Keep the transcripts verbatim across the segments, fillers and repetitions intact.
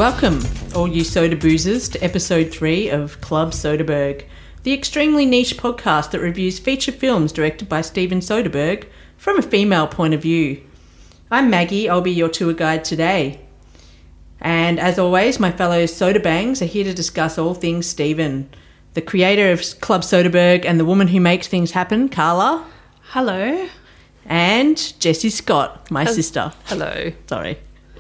Welcome, all you soda boozers, to episode three of Club Soderbergh, the extremely niche podcast that reviews feature films directed by Steven Soderbergh from a female point of view. I'm Maggie, I'll be your tour guide today. And as always, my fellow soda bangs are here to discuss all things Steven. The creator of Club Soderbergh and the woman who makes things happen, Carla. Hello. And Jessie Scott, my Hel- sister. Hello. Sorry.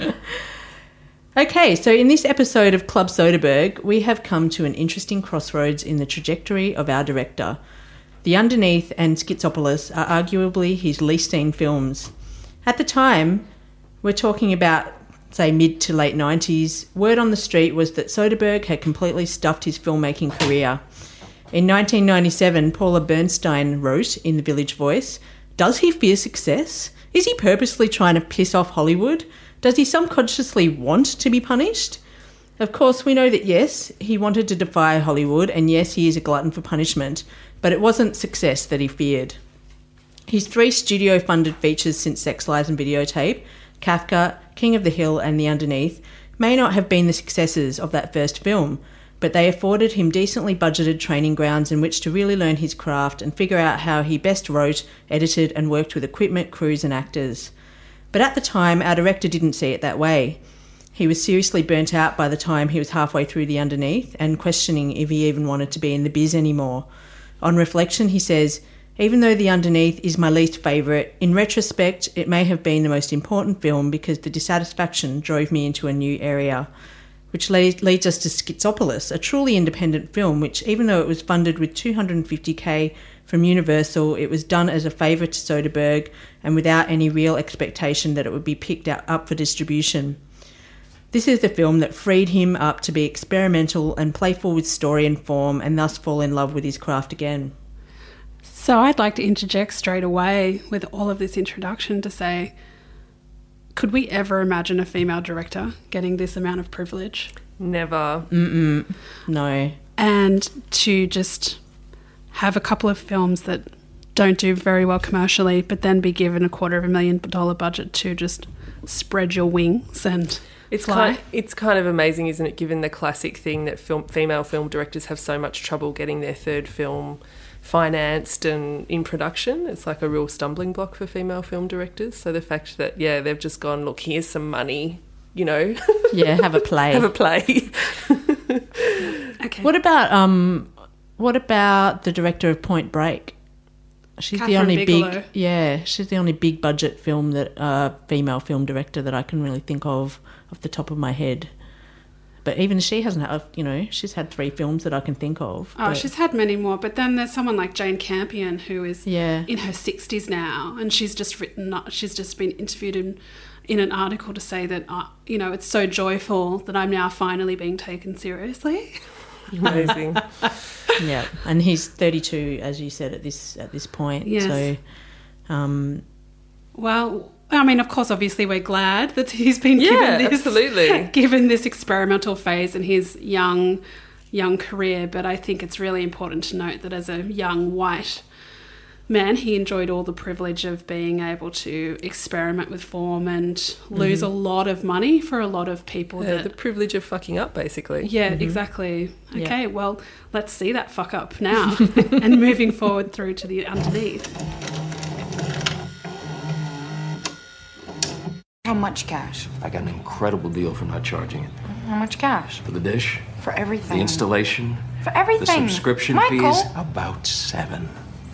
Okay, so in this episode of Club Soderbergh, we have come to an interesting crossroads in the trajectory of our director. The Underneath and Schizopolis are arguably his least seen films. At the time, we're talking about, say, mid to late nineties, word on the street was that Soderbergh had completely stuffed his filmmaking career. In nineteen ninety-seven, Paula Bernstein wrote in The Village Voice, "Does he fear success? Is he purposely trying to piss off Hollywood? Does he subconsciously want to be punished?" Of course, we know that yes, he wanted to defy Hollywood, and yes, he is a glutton for punishment, but it wasn't success that he feared. His three studio-funded features since Sex, Lies and Videotape, Kafka, King of the Hill and The Underneath, may not have been the successes of that first film, but they afforded him decently budgeted training grounds in which to really learn his craft and figure out how he best wrote, edited and worked with equipment, crews and actors. But at the time, our director didn't see it that way. He was seriously burnt out by the time he was halfway through The Underneath and questioning if he even wanted to be in the biz anymore. On reflection, he says, "Even though The Underneath is my least favourite, in retrospect, it may have been the most important film because the dissatisfaction drove me into a new area." Which leads us to Schizopolis, a truly independent film which, even though it was funded with two hundred fifty thousand from Universal, it was done as a favour to Soderbergh and without any real expectation that it would be picked up for distribution. This is the film that freed him up to be experimental and playful with story and form and thus fall in love with his craft again. So I'd like to interject straight away with all of this introduction to say, could we ever imagine a female director getting this amount of privilege? Never. Mm-mm. No. And to just have a couple of films that don't do very well commercially, but then be given a quarter of a million dollar budget to just spread your wings and It's fly. kind, it's kind of amazing, isn't it, given the classic thing that film, female film directors have so much trouble getting their third film financed and in production. It's like a real stumbling block for female film directors. So the fact that, yeah, they've just gone, look, here's some money, you know. Yeah, have a play. have a play. Okay. What about um what about the director of Point Break? She's the Catherine only Bigelow. big yeah, she's the only big budget film that uh female film director that I can really think of off the top of my head. But even she hasn't had, you know, she's had three films that I can think of. Oh, but, she's had many more, but then there's someone like Jane Campion who is yeah. in her sixties now, and she's just written, she's just been interviewed in, in an article to say that, uh, you know, it's so joyful that I'm now finally being taken seriously. Amazing. Yeah, and he's thirty-two, as you said, at this at this point. Yes. So, um, Well, I mean, of course, obviously we're glad that he's been Yeah, given this, absolutely. given this experimental phase in his young, young career. But I think it's really important to note that as a young white man, he enjoyed all the privilege of being able to experiment with form and lose Mm-hmm. a lot of money for a lot of people. Yeah, that, the privilege of fucking up, basically. yeah, exactly. Yeah. Okay, well, let's see that fuck up now and moving forward through to the Underneath. How much cash? I got an incredible deal for not charging it. How much cash? For the dish, For everything. the installation, For the everything. subscription Michael. fees. About seven.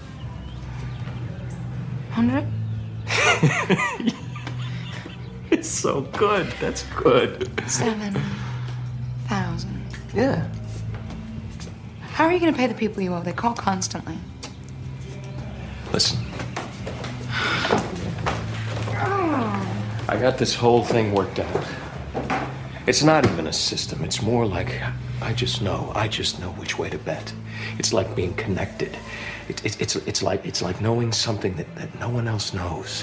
Hundred? It's so good. That's good. Seven thousand. Yeah. How are you going to pay the people you owe? They call constantly. Listen. I got this whole thing worked out. It's not even a system. It's more like I just know. I just know which way to bet. It's like being connected. It, it, it's it's like it's like knowing something that, that no one else knows.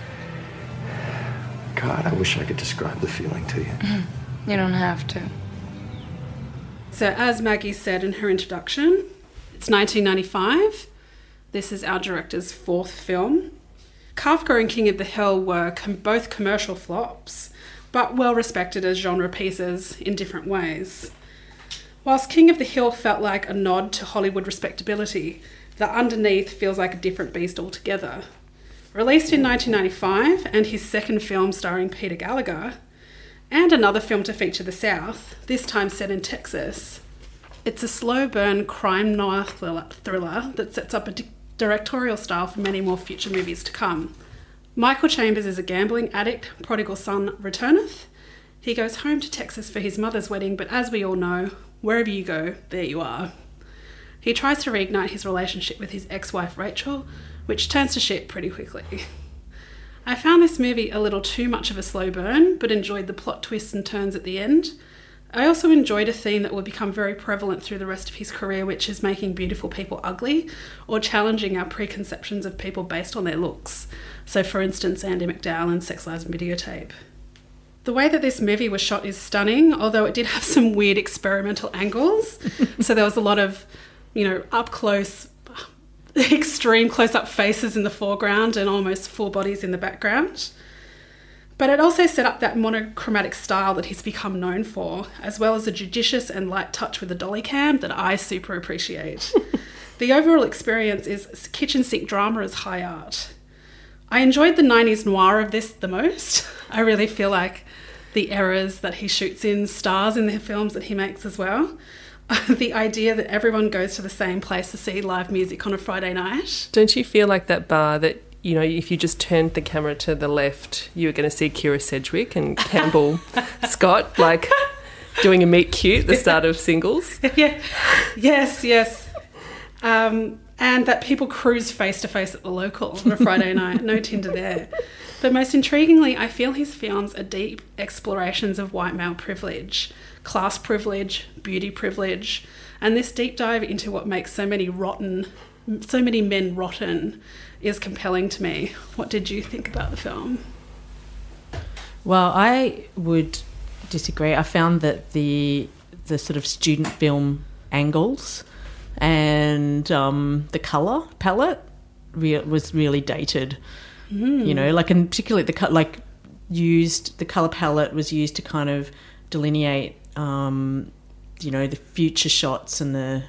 God, I wish I could describe the feeling to you. You don't have to. So as Maggie said in her introduction, it's nineteen ninety-five. This is our director's fourth film. Kafka and King of the Hill were com- both commercial flops, but well respected as genre pieces in different ways. Whilst King of the Hill felt like a nod to Hollywood respectability, The Underneath feels like a different beast altogether. Released in nineteen ninety-five, and his second film starring Peter Gallagher, and another film to feature the South, this time set in Texas. It's a slow burn crime noir thriller, thriller that sets up a di- directorial style for many more future movies to come. Michael Chambers is a gambling addict, prodigal son returneth. He goes home to Texas for his mother's wedding, but as we all know, wherever you go, there you are. He tries to reignite his relationship with his ex-wife Rachel, which turns to shit pretty quickly. I found this movie a little too much of a slow burn, but enjoyed the plot twists and turns at the end. I also enjoyed a theme that will become very prevalent through the rest of his career, which is making beautiful people ugly, or challenging our preconceptions of people based on their looks. So for instance, Andie MacDowell in Sex, Lies and Videotape. The way that this movie was shot is stunning, although it did have some weird experimental angles. So there was a lot of, you know, up close, extreme close-up faces in the foreground and almost full bodies in the background. But it also set up that monochromatic style that he's become known for, as well as a judicious and light touch with the dolly cam that I super appreciate. The overall experience is kitchen sink drama as high art. I enjoyed the nineties noir of this the most. I really feel like the eras that he shoots in stars in the films that he makes as well. The idea that everyone goes to the same place to see live music on a Friday night. Don't you feel like that bar that, you know, if you just turned the camera to the left, you were going to see Kira Sedgwick and Campbell Scott, like, doing a meet cute at the start of Singles? Yeah. Yes, yes. Um, and that people cruise face-to-face at the local on a Friday night. No Tinder there. But most intriguingly, I feel his films are deep explorations of white male privilege, class privilege, beauty privilege, and this deep dive into what makes so many rotten, so many men rotten is compelling to me. What did you think about the film? Well, I would disagree. I found that the the sort of student film angles and um, the colour palette re- was really dated. Mm. You know, like, and particularly the like used the colour palette was used to kind of delineate, um, you know, the future shots and the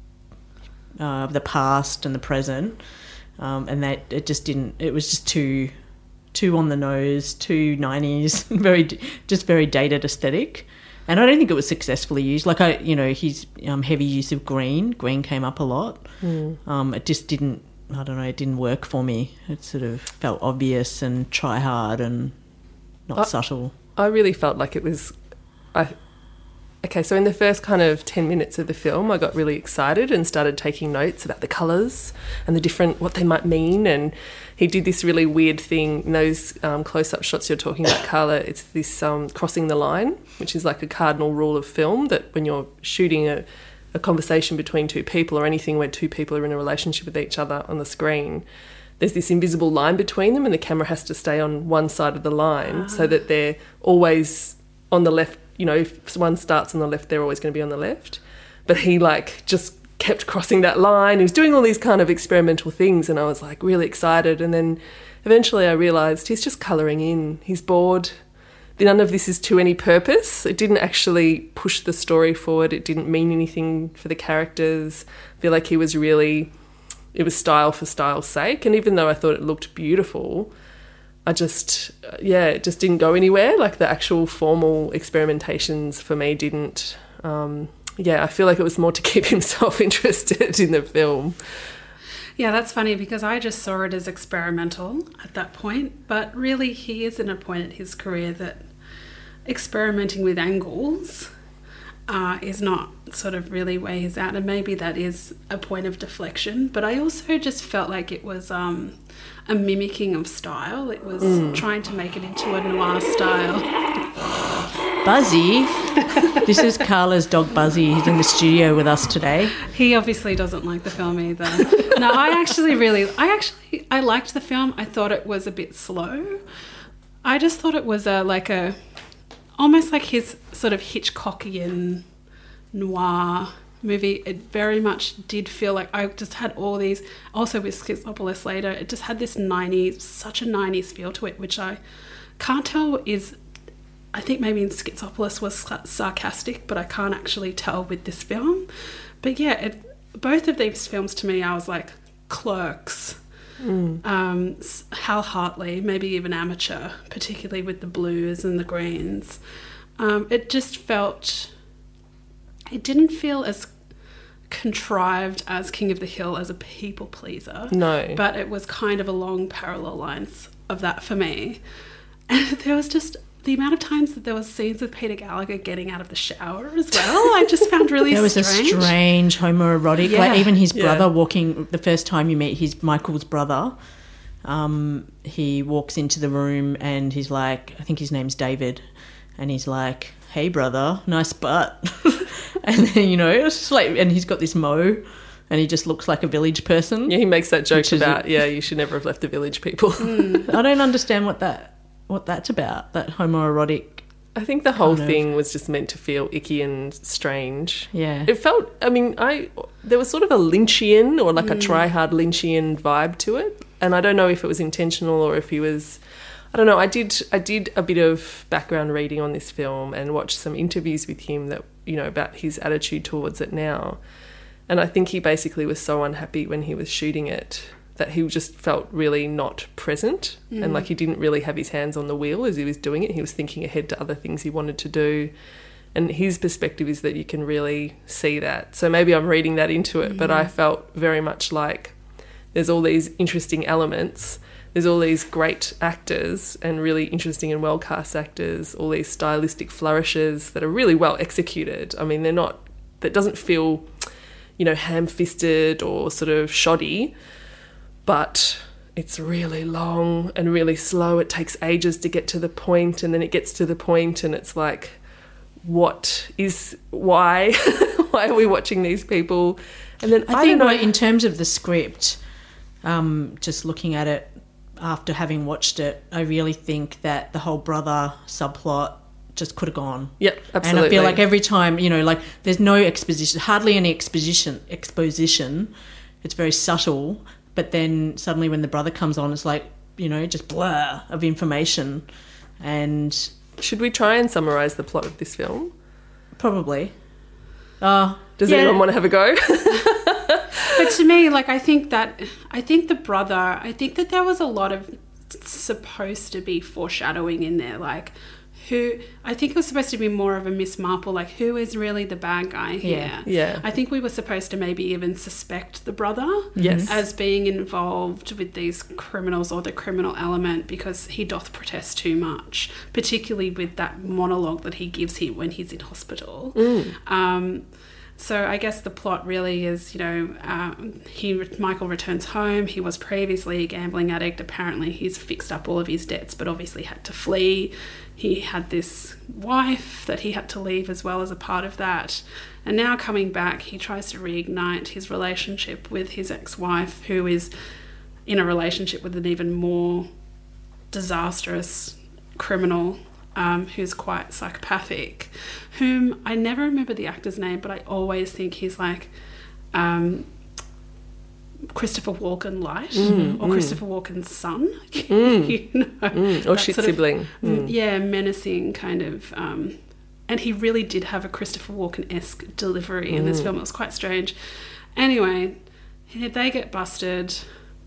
uh, the past and the present. Um, and that it just didn't. It was just too, too on the nose, too nineties, very just very dated aesthetic. And I don't think it was successfully used. Like I, you know, his um, heavy use of green, green came up a lot. Mm. Um, it just didn't. I don't know. It didn't work for me. It sort of felt obvious and try hard and not I, subtle. I really felt like it was. I. Okay, so in the first kind of ten minutes of the film, I got really excited and started taking notes about the colours and the different, what they might mean. And he did this really weird thing in those um, close-up shots you're talking about, Carla. It's this um, crossing the line, which is like a cardinal rule of film, that when you're shooting a, a conversation between two people or anything where two people are in a relationship with each other on the screen, there's this invisible line between them and the camera has to stay on one side of the line ah. so that they're always on the left. You know, if one starts on the left, they're always going to be on the left. But he, like, just kept crossing that line. He was doing all these kind of experimental things, and I was, like, really excited. And then eventually I realised he's just colouring in. He's bored. None of this is to any purpose. It didn't actually push the story forward. It didn't mean anything for the characters. I feel like he was really... It was style for style's sake. And even though I thought it looked beautiful... I just, yeah, it just didn't go anywhere. Like the actual formal experimentations for me didn't, um, yeah, I feel like it was more to keep himself interested in the film. Yeah, that's funny because I just saw it as experimental at that point. But really he is in a point in his career that experimenting with angles uh, is not sort of really where he's at. And maybe that is a point of deflection. But I also just felt like it was... Um, a mimicking of style. It was mm. trying to make it into a noir style. Buzzy. This is Carla's dog Buzzy. He's in the studio with us today. He obviously doesn't like the film either. No, I actually really, I actually, I liked the film. I thought it was a bit slow. I just thought it was a, like a, almost like his sort of Hitchcockian noir movie. It very much did feel like I just had all these, also with Schizopolis later, it just had this nineties, such a nineties feel to it, which I can't tell is I think maybe in Schizopolis was sarcastic, but I can't actually tell with this film. But yeah, it, both of these films to me, I was like, Clerks, mm. um, Hal Hartley, maybe even Amateur, particularly with the blues and the greens. Um, it just felt, it didn't feel as contrived as King of the Hill as a people pleaser. No. But it was kind of along parallel lines of that for me. And there was just the amount of times that there was scenes with Peter Gallagher getting out of the shower as well, I just found really there was strange. a strange homoerotic, Yeah. like even his brother Yeah. walking, the first time you meet his Michael's brother, um, he walks into the room and he's like, I think his name's David, and he's like, hey brother, nice butt. And then, you know, it's just like, and he's got this mo and he just looks like a village person. Yeah, he makes that joke Which is about, a- yeah, you should never have left the village people. I don't understand what that what that's about, that homoerotic. I think the whole Kind of. thing was just meant to feel icky and strange. Yeah. It felt, I mean, I there was sort of a Lynchian or like a try-hard Lynchian vibe to it. And I don't know if it was intentional or if he was, I don't know. I did I did a bit of background reading on this film and watched some interviews with him that, you know, about his attitude towards it now. And I think he basically was so unhappy when he was shooting it that he just felt really not present mm. and like he didn't really have his hands on the wheel as he was doing it. He was thinking ahead to other things he wanted to do. And his perspective is that you can really see that. So maybe I'm reading that into it, mm. but I felt very much like there's all these interesting elements, there's all these great actors and really interesting and well-cast actors, all these stylistic flourishes that are really well executed. I mean, they're not, that doesn't feel, you know, ham-fisted or sort of shoddy, but it's really long and really slow. It takes ages to get to the point, and then it gets to the point and it's like, what is, why? Why are we watching these people? And then I, I think don't know. in terms of the script, um, just looking at it after having watched it, I really think that the whole brother subplot just could have gone. Yep, absolutely. And I feel like every time, you know, like there's no exposition, hardly any exposition. Exposition. It's very subtle. But then suddenly when the brother comes on, it's like, you know, just blur of information. And should we try and summarise the plot of this film? Probably. Uh, Does yeah. anyone want to have a go? But to me, like, I think that, I think the brother, I think that there was a lot of supposed to be foreshadowing in there, like, who, I think it was supposed to be more of a Miss Marple, like, who is really the bad guy here? Yeah. Yeah. I think we were supposed to maybe even suspect the brother Yes. as being involved with these criminals or the criminal element because he doth protest too much, particularly with that monologue that he gives him when he's in hospital. Mm. Um, so I guess the plot really is, you know, um, he Michael returns home. He was previously a gambling addict. Apparently he's fixed up all of his debts, but obviously had to flee. He had this wife that he had to leave as well as a part of that. And now coming back, he tries to reignite his relationship with his ex-wife, who is in a relationship with an even more disastrous criminal, um, who's quite psychopathic, whom I never remember the actor's name, but I always think he's like um, Christopher Walken light Mm, or mm. Christopher Walken's son. Mm. You know, Mm. Or that shit sort of- sibling. Mm. yeah, menacing kind of, um, and he really did have a Christopher Walken-esque delivery in this Mm. film. It was quite strange. Anyway, they get busted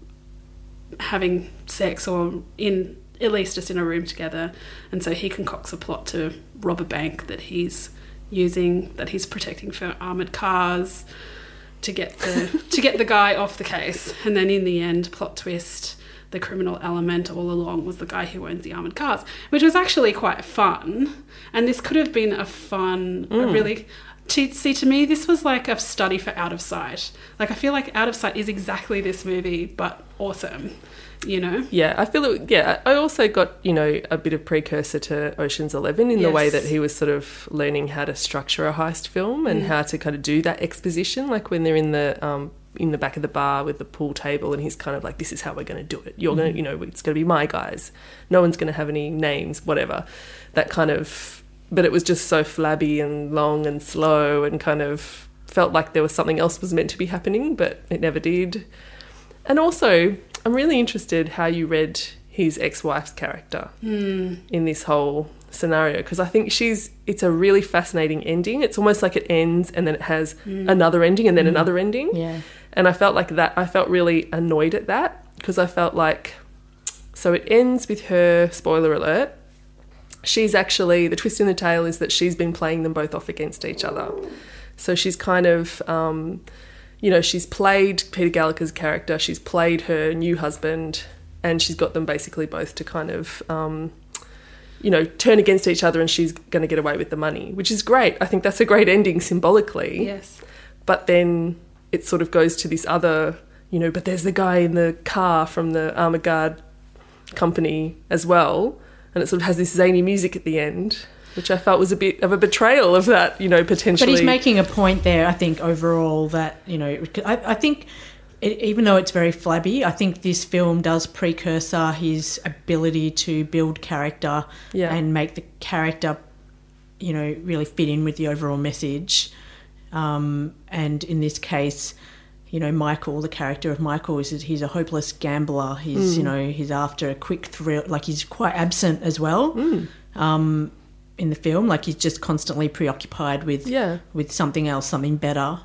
having sex or in at least just in a room together, and so he concocts a plot to rob a bank that he's using, that he's protecting for armoured cars to get the to get the guy off the case. And then in the end, plot twist, the criminal element all along was the guy who owns the armoured cars, which was actually quite fun. And this could have been a fun, a Mm. really... To, see, to me, this was like a study for Out of Sight. Like, I feel like Out of Sight is exactly this movie, but awesome, you know? Yeah, I feel it. Yeah, I also got, you know, a bit of precursor to Ocean's Eleven in the way Yes. that he was sort of learning how to structure a heist film and Mm. how to kind of do that exposition, like when they're in the um, in the back of the bar with the pool table, and he's kind of like, "This is how we're going to do it. You're Mm-hmm. going to, you know, it's going to be my guys. No one's going to have any names, whatever." That kind of. But it was just so flabby and long and slow and kind of felt like there was something else was meant to be happening, but it never did. And also, I'm really interested how you read his ex-wife's character Mm. in this whole scenario, because I think she's it's a really fascinating ending. It's almost like it ends and then it has mm. another ending and then mm. another ending. Yeah. And I felt like that I felt really annoyed at that, because I felt like, so it ends with her, spoiler alert, she's actually, the twist in the tale is that she's been playing them both off against each other. So she's kind of um, you know, she's played Peter Gallagher's character, she's played her new husband, and she's got them basically both to kind of um, you know, turn against each other, and she's going to get away with the money, which is great. I think that's a great ending symbolically. Yes. But then it sort of goes to this other, you know, but there's the guy in the car from the Armoured Guard company as well, and it sort of has this zany music at the end, which I felt was a bit of a betrayal of that, you know, potentially. But he's making a point there, I think, overall, that, you know, I, I think... It, even though it's very flabby, I think this film does precursor his ability to build character yeah. and make the character, you know, really fit in with the overall message. Um, and in this case, you know, Michael, the character of Michael, is he's a hopeless gambler. He's, mm. you know, he's after a quick thrill. Like, he's quite absent as well mm. um, in the film. Like, he's just constantly preoccupied with yeah. with something else, something better.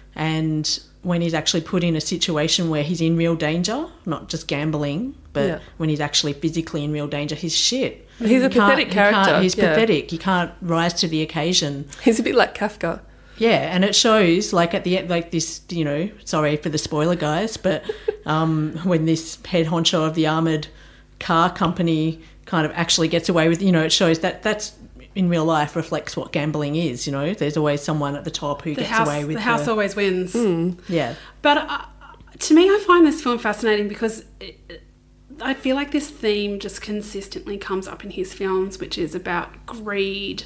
And when he's actually put in a situation where he's in real danger, not just gambling, but yeah. when he's actually physically in real danger, he's shit. He's a pathetic character. He's yeah. pathetic. He can't rise to the occasion. He's a bit like Kafka. Yeah, and it shows, like, at the end, like this, you know, sorry for the spoiler, guys, but um, when this head honcho of the armoured car company kind of actually gets away with, you know, it shows that that's, in real life, reflects what gambling is, you know. There's always someone at the top who the gets house, away with the house the, always wins. Mm. Yeah. But uh, to me, I find this film fascinating because it, I feel like this theme just consistently comes up in his films, which is about greed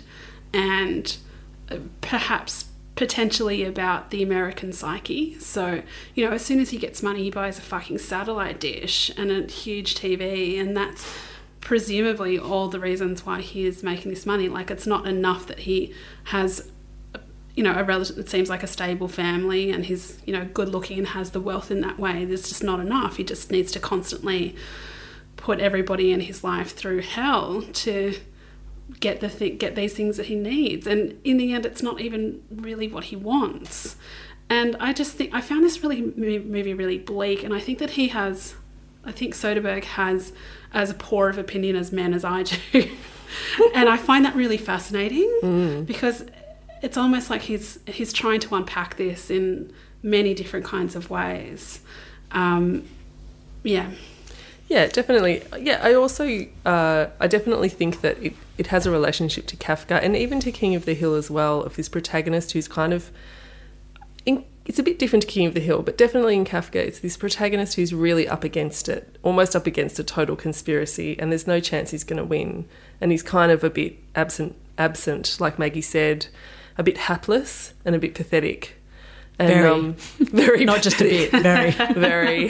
and uh, perhaps potentially about the American psyche. So, you know, as soon as he gets money, he buys a fucking satellite dish and a huge T V, and that's presumably all the reasons why he is making this money. Like, it's not enough that he has, you know, a relative that seems like a stable family and he's, you know, good looking and has the wealth in that way. There's just not enough. He just needs to constantly put everybody in his life through hell to get the th- get these things that he needs. And in the end, it's not even really what he wants. And I just think I found this really movie really bleak, and I think that he has, I think Soderbergh has as poor of opinion as men as I do. And I find that really fascinating mm. because it's almost like he's he's trying to unpack this in many different kinds of ways. Um, yeah. Yeah, definitely. Yeah, I also, uh, I definitely think that it, it has a relationship to Kafka and even to King of the Hill as well, of this protagonist who's kind of, in, it's a bit different to King of the Hill, but definitely in Kafka, it's this protagonist who's really up against it, almost up against a total conspiracy, and there's no chance he's going to win. And he's kind of a bit absent, absent, like Maggie said, a bit hapless and a bit pathetic. And, very. Um, very Not just a bit, very. Very.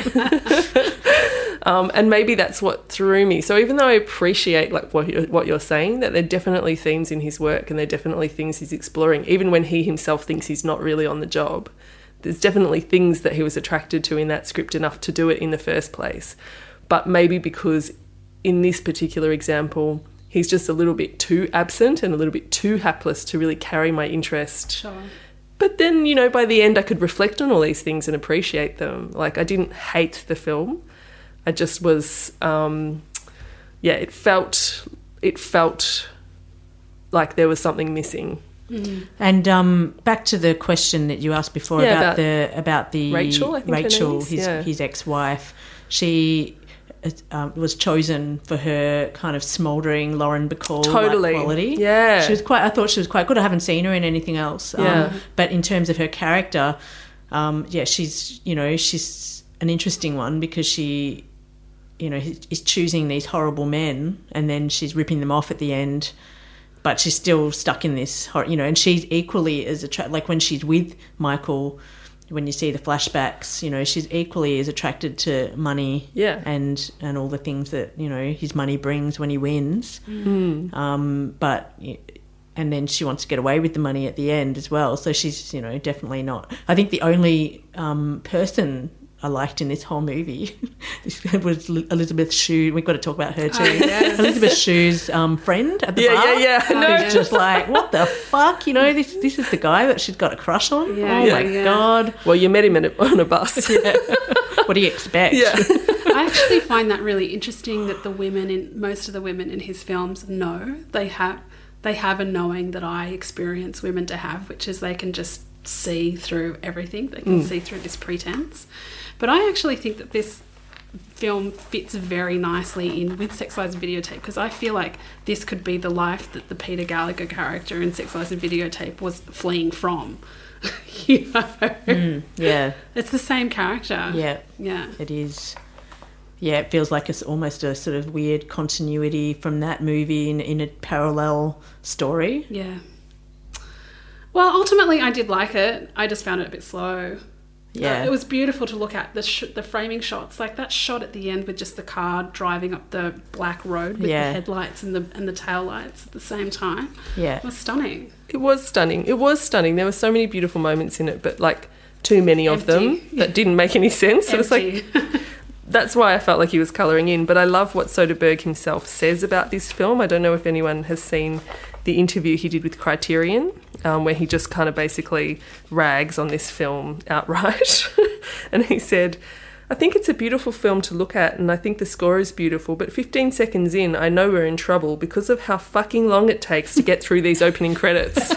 Um, and maybe that's what threw me. So even though I appreciate like what you're, what you're saying, that there are definitely themes in his work and there are definitely things he's exploring, even when he himself thinks he's not really on the job, there's definitely things that he was attracted to in that script enough to do it in the first place. But maybe because in this particular example, he's just a little bit too absent and a little bit too hapless to really carry my interest. Sure. But then, you know, by the end I could reflect on all these things and appreciate them. Like, I didn't hate the film. I just was, um, yeah, it felt, it felt like there was something missing. Mm. And um, back to the question that you asked before Yeah, about, about the about the Rachel, I think her Rachel, name is, his yeah. his ex-wife. She uh, was chosen for her kind of smouldering Lauren Bacall Totally. quality. Yeah, she was quite. I thought she was quite good. I haven't seen her in anything else. Yeah. Um, but in terms of her character, um, yeah, she's you know she's an interesting one because she, you know, is choosing these horrible men and then she's ripping them off at the end, but she's still stuck in this, you know, and she's equally as attracted, like when she's with Michael, when you see the flashbacks, you know, she's equally as attracted to money yeah. and, and all the things that, you know, his money brings when he wins. Mm. Um, but, and then she wants to get away with the money at the end as well. So she's, you know, definitely not. I think the only um, person I liked in this whole movie this was Elizabeth Shue. We've got to talk about her too. Oh, yes. Elizabeth Shue's um, friend at the Yeah, bar. yeah, yeah. I know. Who's just like, what the fuck? You know, this this is the guy that she's got a crush on. Yeah, oh yeah, my yeah. God. Well, you met him in a, on a bus. Yeah. What do you expect? Yeah. I actually find that really interesting that the women in most of the women in his films know they have they have a knowing that I experience women to have, which is they can just see through everything. They can mm. see through this pretense. But I actually think that this film fits very nicely in with Sex, Lies and Videotape, because I feel like this could be the life that the Peter Gallagher character in Sex, Lies and Videotape was fleeing from. You know? Mm, yeah. It's the same character. Yeah. Yeah. It is. Yeah, it feels like it's almost a sort of weird continuity from that movie in, in a parallel story. Yeah. Well, ultimately, I did like it. I just found it a bit slow. Yeah. Uh, it was beautiful to look at, the sh- the framing shots. Like that shot at the end with just the car driving up the black road with yeah. the headlights and the and the taillights at the same time. Yeah. It was stunning. It was stunning. It was stunning. There were so many beautiful moments in it, but like too many of Empty. them that didn't make any sense. It was like... That's why I felt like he was colouring in. But I love what Soderbergh himself says about this film. I don't know if anyone has seen the interview he did with Criterion, um, where he just kind of basically rags on this film outright. And he said, I think it's a beautiful film to look at and I think the score is beautiful, but fifteen seconds in, I know we're in trouble because of how fucking long it takes to get through these opening credits.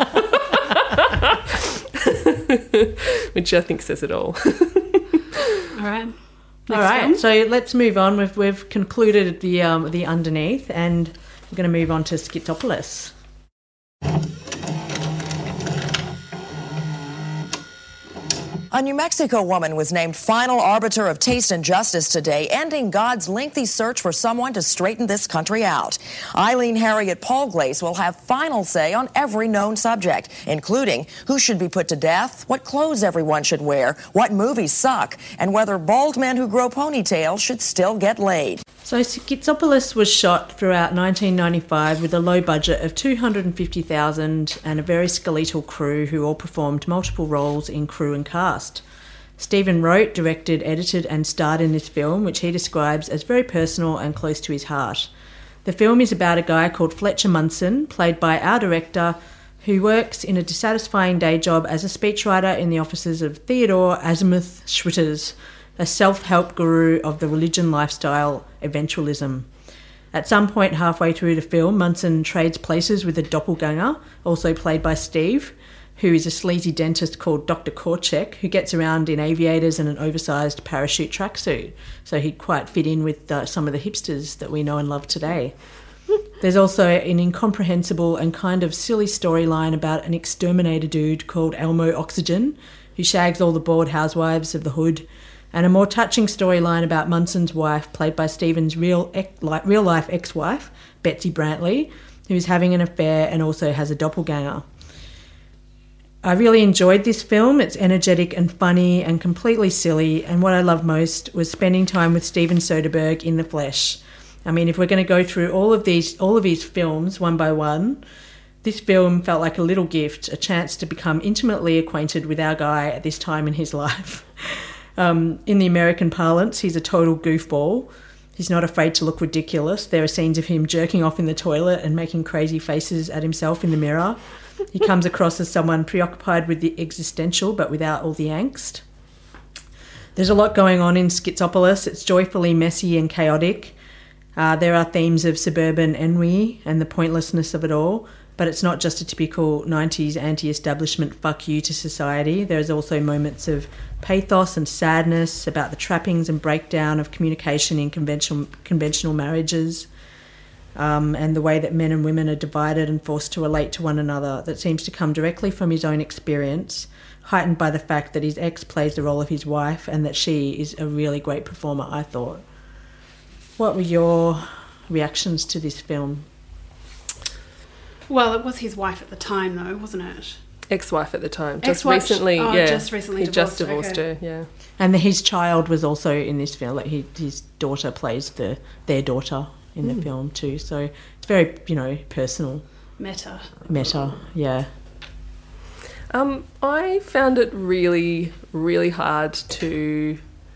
Which I think says it all. All right. All Next right, film. so let's move on. We've we've concluded the um, the underneath, and we're going to move on to Schizopolis. A New Mexico woman was named final arbiter of taste and justice today, ending God's lengthy search for someone to straighten this country out. Eileen Harriet Paul-Glace will have final say on every known subject, including who should be put to death, what clothes everyone should wear, what movies suck, and whether bald men who grow ponytails should still get laid. So Schizopolis was shot throughout nineteen ninety-five with a low budget of two hundred fifty thousand dollars and a very skeletal crew who all performed multiple roles in crew and cast. Stephen wrote, directed, edited and starred in this film, which he describes as very personal and close to his heart. The film is about a guy called Fletcher Munson, played by our director, who works in a dissatisfying day job as a speechwriter in the offices of Theodore Azimuth Schwitters, a self-help guru of the religion lifestyle eventualism. At some point halfway through the film, Munson trades places with a doppelganger, also played by Steve, who is a sleazy dentist called Doctor Korchek, who gets around in aviators and an oversized parachute tracksuit. So he'd quite fit in with uh, some of the hipsters that we know and love today. There's also an incomprehensible and kind of silly storyline about an exterminator dude called Elmo Oxygen, who shags all the bored housewives of the hood, and a more touching storyline about Munson's wife, played by Stephen's real ex- like, real-life ex-wife, Betsy Brantley, who's having an affair and also has a doppelganger. I really enjoyed this film. It's energetic and funny and completely silly, and what I loved most was spending time with Steven Soderbergh in the flesh. I mean, if we're going to go through all of these, all of his films one by one, this film felt like a little gift, a chance to become intimately acquainted with our guy at this time in his life. Um, in the American parlance, he's a total goofball. He's not afraid to look ridiculous. There are scenes of him jerking off in the toilet and making crazy faces at himself in the mirror. He comes across as someone preoccupied with the existential but without all the angst. There's a lot going on in Schizopolis. It's joyfully messy and chaotic. Uh, there are themes of suburban ennui and the pointlessness of it all, but it's not just a typical nineties anti-establishment fuck you to society. There's also moments of pathos and sadness about the trappings and breakdown of communication in conventional conventional marriages, um, and the way that men and women are divided and forced to relate to one another. That seems to come directly from his own experience, heightened by the fact that his ex plays the role of his wife and that she is a really great performer, I thought. What were your reactions to this film? Well, it was his wife at the time, though, wasn't it? Ex-wife at the time. Just Ex-wife- recently, oh, yeah. just recently he just divorced, divorced okay. her, yeah. And the, his child was also in this film. Like he, his daughter plays the their daughter in the Mm. film too. So it's very, you know, personal. Meta. Meta, yeah. Um, I found it really, really hard to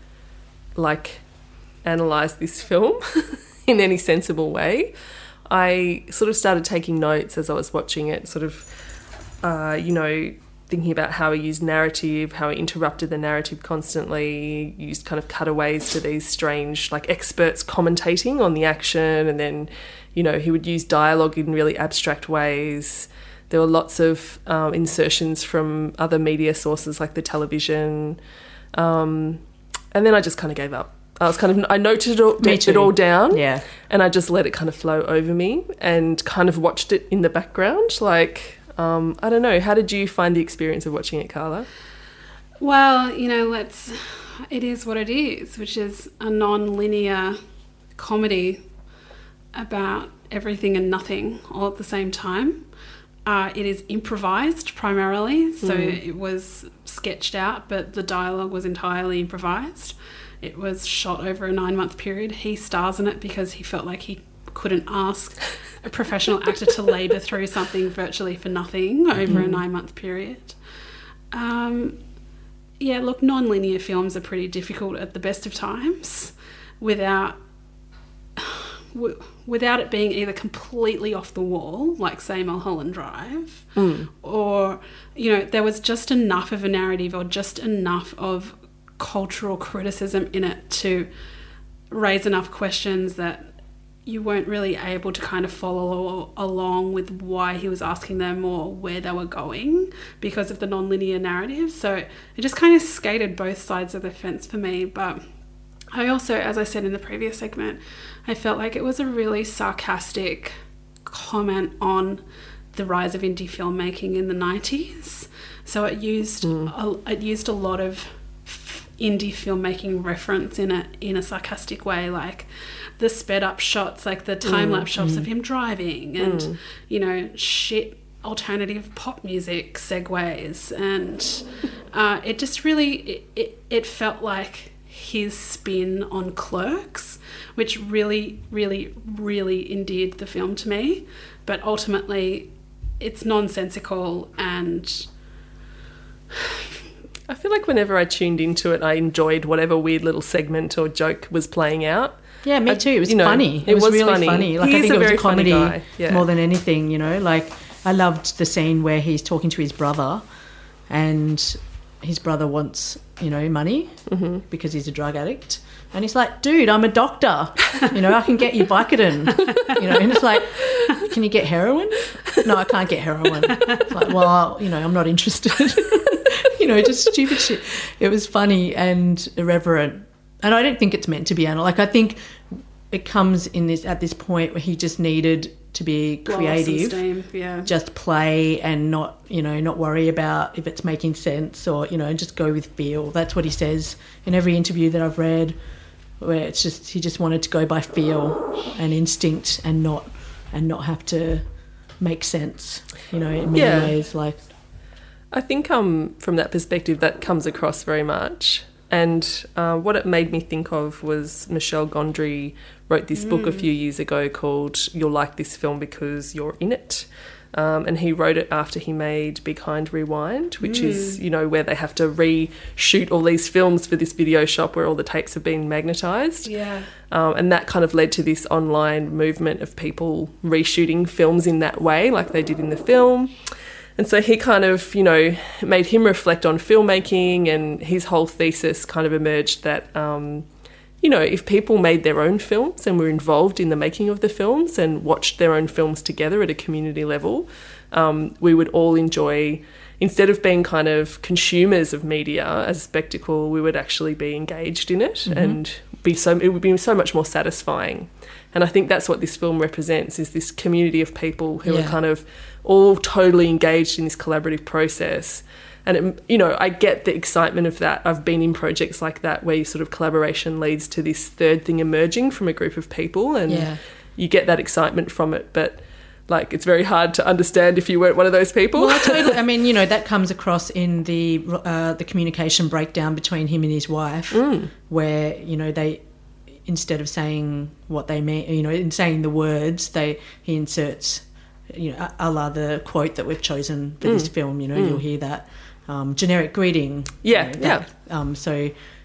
like analyse this film in any sensible way. I sort of started taking notes as I was watching it, sort of, uh, you know, thinking about how he used narrative, how he interrupted the narrative constantly, used kind of cutaways to these strange, like, experts commentating on the action, and then, you know, he would use dialogue in really abstract ways. There were lots of um, insertions from other media sources like the television, um, and then I just kind of gave up. I was kind of, I noted it all, it all down, yeah, and I just let it kind of flow over me and kind of watched it in the background. Like, um, I don't know, how did you find the experience of watching it, Carla? Well, you know, let's, it is what it is, which is a non-linear comedy about everything and nothing all at the same time. Uh, it is improvised primarily, so mm. it was sketched out, but the dialogue was entirely improvised. It was shot over a nine-month period. He stars in it because he felt like he couldn't ask a professional actor to labour through something virtually for nothing over mm. a nine-month period. Um, yeah, look, non-linear films are pretty difficult at the best of times without... W- without it being either completely off the wall, like, say, Mulholland Drive, mm. or, you know, there was just enough of a narrative or just enough of cultural criticism in it to raise enough questions that you weren't really able to kind of follow along with why he was asking them or where they were going because of the non-linear narrative. So it just kind of skated both sides of the fence for me. But I also, as I said in the previous segment, I felt like it was a really sarcastic comment on the rise of indie filmmaking in the nineties. So it used mm. a, it used a lot of indie filmmaking reference in a in a sarcastic way, like the sped up shots, like the time lapse mm. shots mm. of him driving, and mm. you know, shit alternative pop music segues, and uh, it just really it, it it felt like his spin on Clerks, which really, really, really endeared the film to me. But ultimately, it's nonsensical, and I feel like whenever I tuned into it, I enjoyed whatever weird little segment or joke was playing out. Yeah, me too. It was you know, funny. It, it was, was really funny. funny. Like, he I think a it was a comedy yeah. more than anything, you know. Like, I loved the scene where he's talking to his brother, and his brother wants, you know, money mm-hmm. because he's a drug addict. And he's like, dude, I'm a doctor. You know, I can get you Vicodin. You know, and it's like, can you get heroin? No, I can't get heroin. It's like, well, you know, I'm not interested. You know, just stupid shit. It was funny and irreverent. And I don't think it's meant to be anal. Like, I think it comes in this at this point where he just needed to be creative, steam, yeah. just play and not, you know, not worry about if it's making sense, or, you know, just go with feel. That's what he says in every interview that I've read, where it's just he just wanted to go by feel and instinct and not and not have to make sense, you know, in many yeah. ways. Like, I think um from that perspective that comes across very much. And uh, what it made me think of was Michel Gondry wrote this mm. book a few years ago called You'll Like This Film Because You're in It. Um, and he wrote it after he made Behind Rewind, which mm. is, you know, where they have to reshoot all these films for this video shop where all the tapes have been magnetised. Yeah. Um, and that kind of led to this online movement of people reshooting films in that way, like they did in the film. And so he kind of, you know, made him reflect on filmmaking, and his whole thesis kind of emerged that, um, you know, if people made their own films and were involved in the making of the films and watched their own films together at a community level, um, we would all enjoy, instead of being kind of consumers of media as a spectacle, we would actually be engaged in it mm-hmm. and be so it would be so much more satisfying. And I think that's what this film represents, is this community of people who yeah. are kind of all totally engaged in this collaborative process. And, it, you know, I get the excitement of that. I've been in projects like that where sort of collaboration leads to this third thing emerging from a group of people, and yeah. you get that excitement from it. But, like, it's very hard to understand if you weren't one of those people. Well, totally. I mean, you know, that comes across in the uh, the communication breakdown between him and his wife, mm. where, you know, they... instead of saying what they mean, you know, in saying the words, they he inserts, you know, a la the quote that we've chosen for mm. this film. You know, mm. you'll hear that um, generic greeting. Yeah, you know, that, yeah. Um, so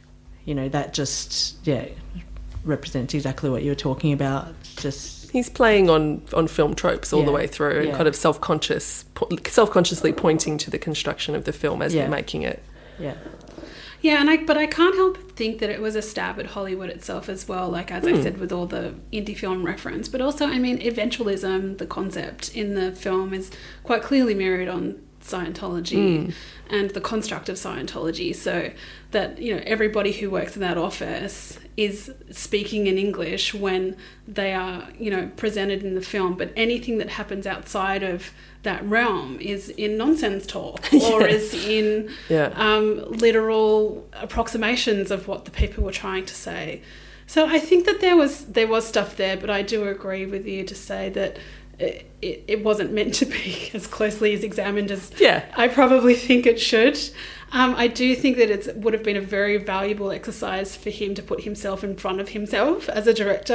you know, that just, yeah, represents exactly what you were talking about. Just He's playing on, on film tropes all Yeah, the way through and yeah. kind of self-conscious, po- self-consciously pointing to the construction of the film as Yeah. they're making it. yeah, Yeah, and I but I can't help but think that it was a stab at Hollywood itself as well, like as I said with all the indie film reference. But also, I mean, eventualism, the concept in the film is quite clearly mirrored on Scientology and the construct of Scientology, so that, you know, everybody who works in that office is speaking in English when they are, you know, presented in the film, but anything that happens outside of that realm is in nonsense talk or is in Yeah. um, literal approximations of what the people were trying to say. So I think that there was there was stuff there, but I do agree with you to say that it, it, it wasn't meant to be as closely as examined as Yeah. I probably think it should. Um, I do think that it would have been a very valuable exercise for him to put himself in front of himself as a director.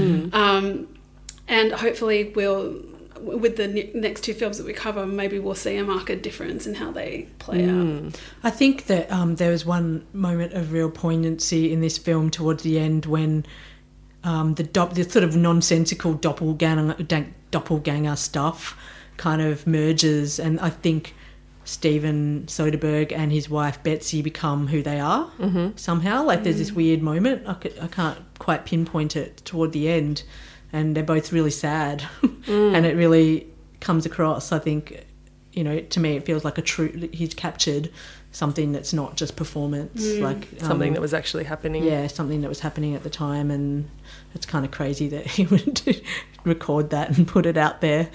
Um, and hopefully we'll, with the ne- next two films that we cover, maybe we'll see a marked difference in how they play out. I think that um, there was one moment of real poignancy in this film towards the end when um, the, do- the sort of nonsensical doppelganger, da- doppelganger stuff kind of merges, and I think Steven Soderbergh and his wife Betsy become who they are mm-hmm. somehow. Like there's this weird moment, I, could, I can't quite pinpoint it, toward the end, and they're both really sad mm. and it really comes across, I think, you know, to me it feels like a true, he's captured something that's not just performance, mm. like Something um, that was actually happening. Yeah, something that was happening at the time, and it's kind of crazy that he would record that and put it out there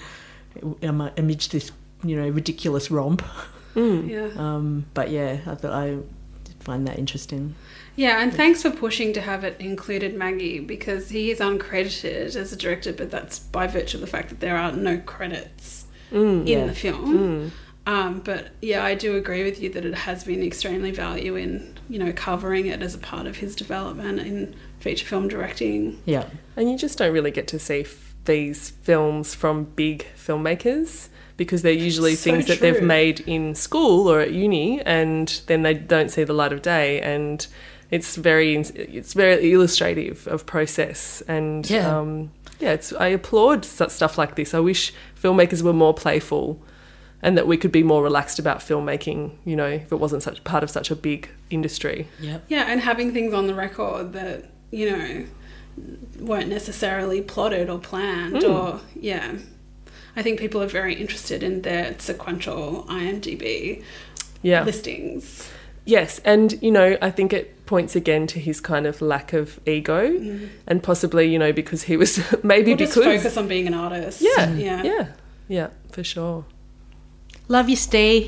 amidst this, you know, ridiculous romp. Mm. Yeah. Um, but yeah, I thought I find that interesting. Yeah, and thanks for pushing to have it included Maggie, because he is uncredited as a director, but that's by virtue of the fact that there are no credits Mm, in yeah. the film. Mm. Um, but yeah, I do agree with you that it has been extremely value in, you know, covering it as a part of his development in feature film directing. Yeah. And you just don't really get to see f- these films from big filmmakers, because they're usually So things that they've true. made in school or at uni, and then they don't see the light of day. And it's very it's very illustrative of process. And Yeah. um, yeah, it's I applaud su- stuff like this. I wish filmmakers were more playful, and that we could be more relaxed about filmmaking, you know, if it wasn't such part of such a big industry. Yep. Yeah, and having things on the record that, you know, weren't necessarily plotted or planned Mm. or, yeah. I think people are very interested in their sequential I M D B Yeah. listings. Yes, and, you know, I think it points again to his kind of lack of ego, Mm. and possibly, you know, because he was maybe Or just because focus on being an artist. yeah, Yeah. yeah, yeah, for sure. Love you, Steve.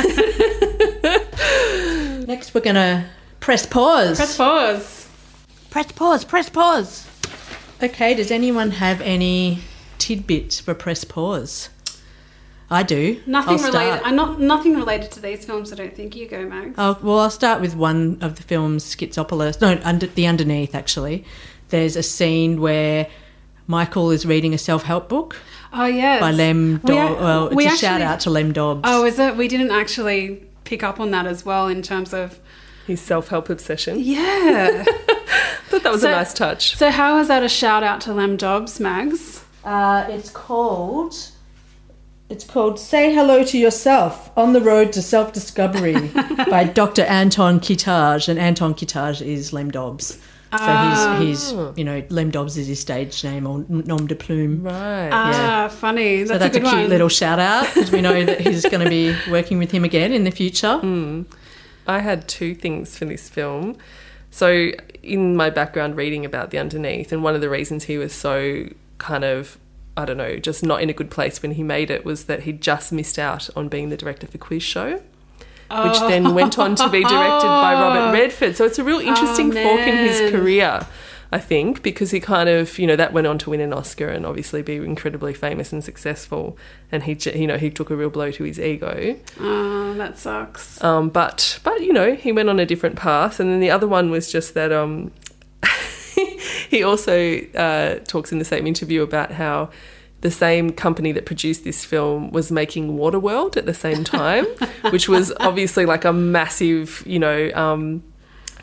Next, we're going to press pause. Press pause. Press pause, press pause. Okay, does anyone have any tidbits for press pause? I do. Nothing I'll related. start. I'm not nothing related to these films. I don't think. You go, Max. Oh, well, I'll start with one of the films, Schizopolis. No, under, the Underneath, actually. There's a scene where Michael is reading a self-help book Oh yes. by Lem We Dobbs. ac- Well, it's we a actually- shout out to Lem Dobbs. Oh, is it? We didn't actually pick up on that as well in terms of. His self-help obsession. Yeah. I thought that was So- a nice touch. So how is that a shout out to Lem Dobbs, Mags? Uh, it's called... It's called Say Hello to Yourself, On the Road to Self-Discovery by Doctor Anton Kitaj. And Anton Kitaj is Lem Dobbs. So he's, he's, you know, Lem Dobbs is his stage name, or nom de plume. Right. Ah, funny. That's, So that's a a, good cute one. little shout out, because we know that he's going to be working with him again in the future. I had two things for this film. So in my background reading about The Underneath, and one of the reasons he was so kind of, I don't know, just not in a good place when he made it, was that he just missed out on being the director for Quiz Show, which then went on to be directed by Robert Redford. So it's a real interesting Oh, fork in his man. career, I think, because he kind of, you know, that went on to win an Oscar and obviously be incredibly famous and successful. And he, j- you know, he took a real blow to his ego. Oh, that sucks. Um, but, but you know, he went on a different path. And then the other one was just that um, he also uh, talks in the same interview about how the same company that produced this film was making Waterworld at the same time, which was obviously like a massive, you know, um,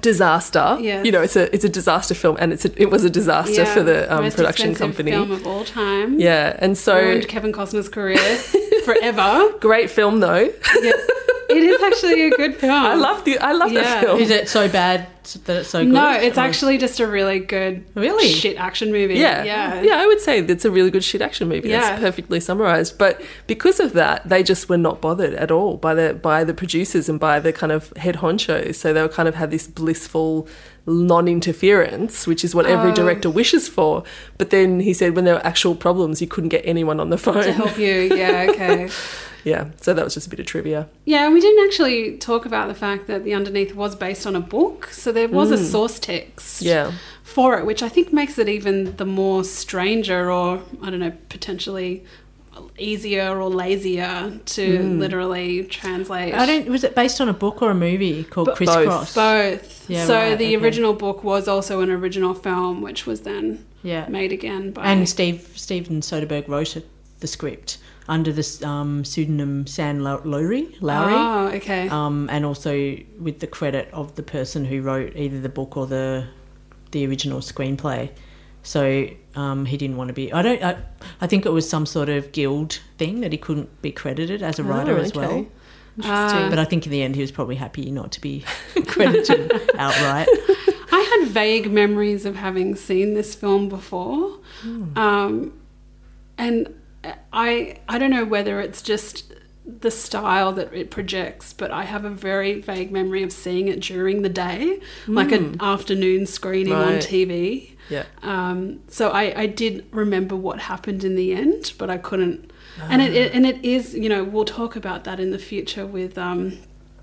disaster. Yes. You know, it's a it's a disaster film, and it's a, it was a disaster Yeah. for the um, Most production expensive company. film of all time. Yeah, and so Ruined Kevin Costner's career forever. great film though. Yeah. It is actually a good film. I love the I love Yeah. that film. Is it so bad that it's so good? No, it's Or- actually just a really good Really? shit action movie. Yeah. Yeah. Yeah, I would say that's a really good shit action movie. Yeah. That's perfectly summarised. But because of that, they just were not bothered at all by the by the producers and by the kind of head honchos. So they were kind of had this blissful non-interference, which is what every Oh. director wishes for. But then he said when there were actual problems, you couldn't get anyone on the phone. To help you. Yeah, okay. Yeah, so that was just a bit of trivia. Yeah, and we didn't actually talk about the fact that The Underneath was based on a book. So there was a source text Mm. Yeah. for it, which I think makes it even the more stranger or, I don't know, potentially easier or lazier to Mm. literally translate. I don't. Was it based on a book or a movie called Bo- Crisscross? Both. Yeah, so right, the okay. original book was also an original film, which was then Yeah. made again by... And Steve Steven Soderbergh wrote it, the script under the um, pseudonym Sam Low- Lowry, Lowry, Oh, okay. um, and also with the credit of the person who wrote either the book or the the original screenplay. So um, he didn't want to be. I don't. I, I think it was some sort of guild thing that he couldn't be credited as a writer Oh, as okay. well. Ah. But I think in the end he was probably happy not to be credited outright. I had vague memories of having seen this film before. Hmm. Um, and I I don't know whether it's just the style that it projects, but I have a very vague memory of seeing it during the day, like an afternoon screening on Hmm. Right. T V. Yeah. Um, so I, I did remember what happened in the end, but I couldn't. And it, it and it is, you know, we'll talk about that in the future with um,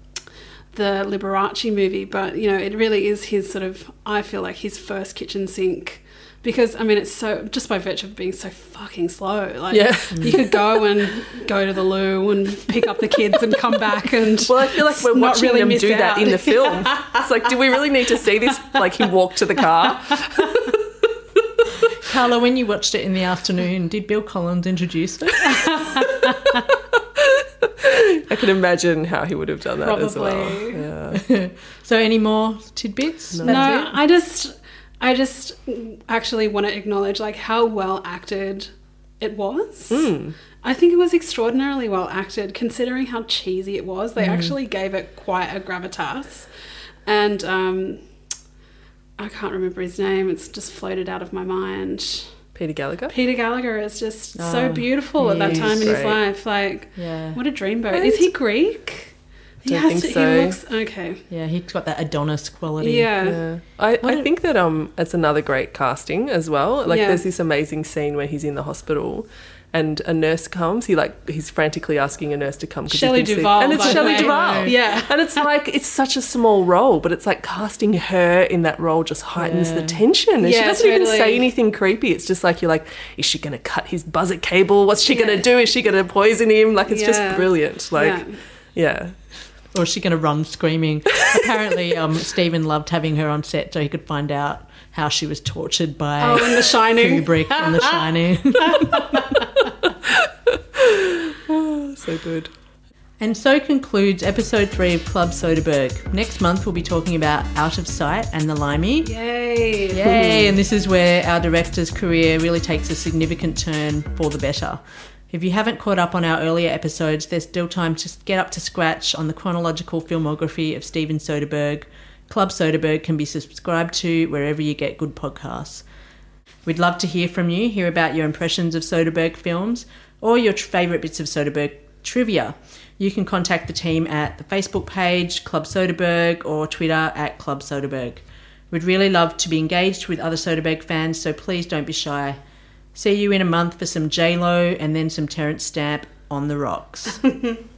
the Liberace movie. But you know, it really is his sort of. I feel like his first kitchen sink. Because, I mean, it's so, just by virtue of being so fucking slow. Like, Yeah. you could go and go to the loo and pick up the kids and come back and Well, I feel like we're not watching really them miss do that out. in the film. It's like, do we really need to see this? Like, he walked to the car. Carla, when you watched it in the afternoon, did Bill Collins introduce it? I can imagine how he would have done that as well. Probably. Yeah. So any more tidbits? No, That's it? I just, I just actually want to acknowledge like how well acted it was. Hmm. I think it was extraordinarily well acted, considering how cheesy it was. They actually gave it quite a gravitas, and um, I can't remember his name. It's just floated out of my mind. Peter Gallagher. Peter Gallagher is just so Oh, beautiful at that he time is in his great. life. Like, Yeah. what a dreamboat. Is he Greek? He Don't has think to, so. He looks okay. Yeah, he's got that Adonis quality. Yeah. Yeah. I, What I a- think that um it's another great casting as well. Like Yeah. there's this amazing scene where he's in the hospital and a nurse comes. He like he's frantically asking a nurse to come. 'cause he Shelley thinks he- Duvall, and it's by the Shelley way. Duvall. Yeah. And it's like it's such a small role, but it's like casting her in that role just heightens the Yeah. tension. And she Yeah, doesn't even totally. say anything creepy. It's just like you're like, is she going to cut his buzzer cable? What's she Yeah. going to do? Is she going to poison him? Like it's Yeah. just brilliant. Like Yeah. yeah. Or is she going to run screaming? Apparently, um, Stephen loved having her on set so he could find out how she was tortured by Oh, in The Shining. Kubrick in The Shining. So good. And so concludes episode three of Club Soderbergh. Next month, we'll be talking about Out of Sight and The Limey. Yay. Yay! And this is where our director's career really takes a significant turn for the better. If you haven't caught up on our earlier episodes, there's still time to get up to scratch on the chronological filmography of Steven Soderbergh. Club Soderbergh can be subscribed to wherever you get good podcasts. We'd love to hear from you, hear about your impressions of Soderbergh films or your tr- favourite bits of Soderbergh trivia. You can contact the team at the Facebook page, Club Soderbergh, or Twitter at Club Soderbergh. We'd really love to be engaged with other Soderbergh fans, so please don't be shy. See you in a month for some J-Lo and then some Terence Stamp on the rocks.